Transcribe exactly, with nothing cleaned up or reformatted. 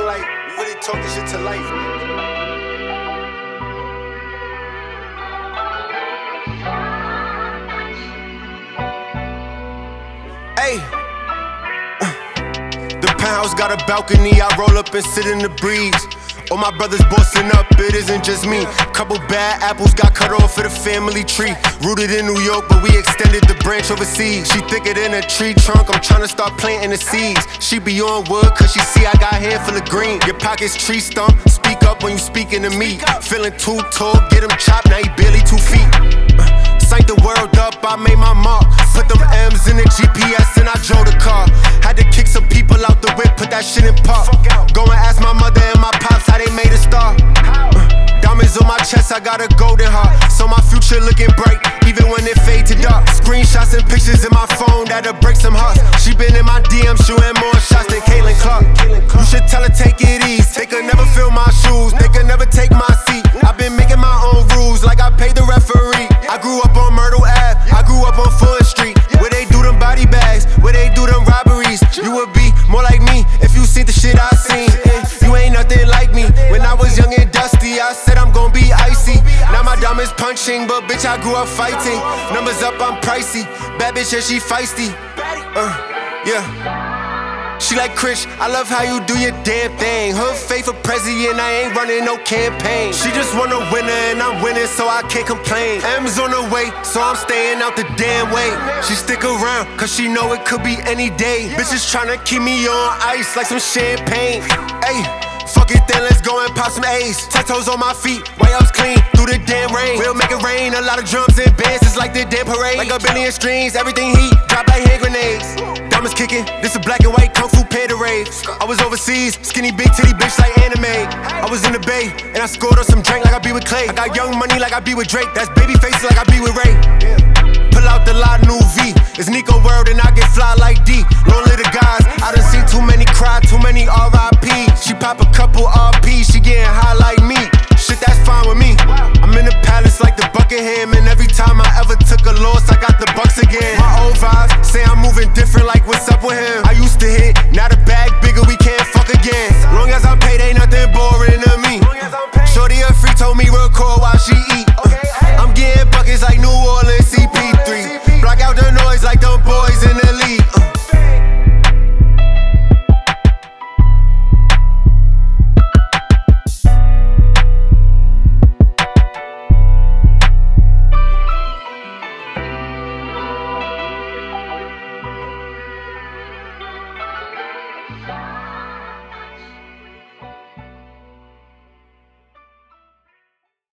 feel like we really talk this shit to life. Hey, uh, the penthouse got a balcony. I roll up and sit in the breeze. All my brothers bossing up, it isn't just me. Couple bad apples got cut off for the family tree. Rooted in New York, but we extended the branch overseas. She thicker than a tree trunk, I'm tryna start planting the seeds. She be on wood, cause she see I got a handful of green. Your pockets tree stump, speak up when you speaking to me. Feeling too tall, get him chopped, now he barely two feet. uh, Signed the world up, I made my mark. Put them M's in the G P S and I drove the car. Had to kick some people out the whip, put that shit in park. Go and ask my mother and my pops how they made a star. uh, Diamonds on my chest, I got a golden heart. So my future looking bright, even when it fade to dark. Screenshots and pictures in my phone that'll break some hearts. She been in my D Ms shooting more shots than Caitlin Clark. You should tell her take it easy. They could never fill my shoes, they could never take my seat. I've been making my own rules like I paid the referee. I grew up on Myrtle Ave, I grew up on Fulton Street, where they do them body bags, where they do them robberies. You would be more like me if you seen the shit I seen. eh, You ain't nothing like me. When I was young and dusty, I said I'm gon' be icy. Now my diamonds punching, but bitch I grew up fighting. Numbers up, I'm pricey. Bad bitch and she feisty. Uh, yeah. She like Krish, I love how you do your damn thing. Hood faith for president, I ain't running no campaign. She just want a winner and I'm winning, so I can't complain. M's on the way, so I'm staying out the damn way. She stick around, cause she know it could be any day. Bitches tryna keep me on ice like some champagne. Ayy, fuck it then, let's go and pop some A's. Tattoos on my feet, white ups clean through the damn rain. We'll make it rain, a lot of drums and bands, it's like the damn parade. Like a billion strings, everything heat, drop like hand grenades. Diamonds kicking, this a black and white kung fu panda rave. I was overseas, skinny big titty bitch like anime. I was in the bay, and I scored on some drink like I be with Clay. I got young money like I be with Drake, that's baby faces like I be with Ray. Pull out the La New V, it's Nico World and I get fly like D. Long live the guys, I done seen too many cry, too many R I P. She pop a couple R Ps, she getting high like me. Shit, that's fine with me. I'm in the palace like the Buckingham, and every time I ever took a loss, I got the bucks again. My old vibes say I'm moving different, like what's up with him? I used to hit, now the bag bigger, we can't fuck again. Long as I'm paid, ain't nothing boring to me. Shorty a freak told me